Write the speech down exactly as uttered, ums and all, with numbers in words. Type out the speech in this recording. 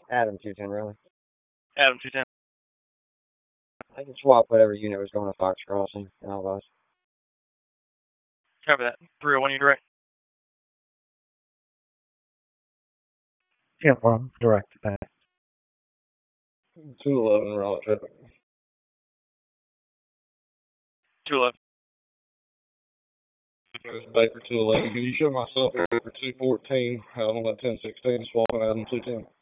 Adam two ten, really. Adam two ten. I can swap whatever unit was going to Fox Crossing and all those. Cover that. three oh one, you direct. Yeah, well, direct back. two eleven, Raleigh traffic. two eleven. Baker two eleven. Can you show myself for two fourteen out on that ten sixteen, swapping Adam two ten?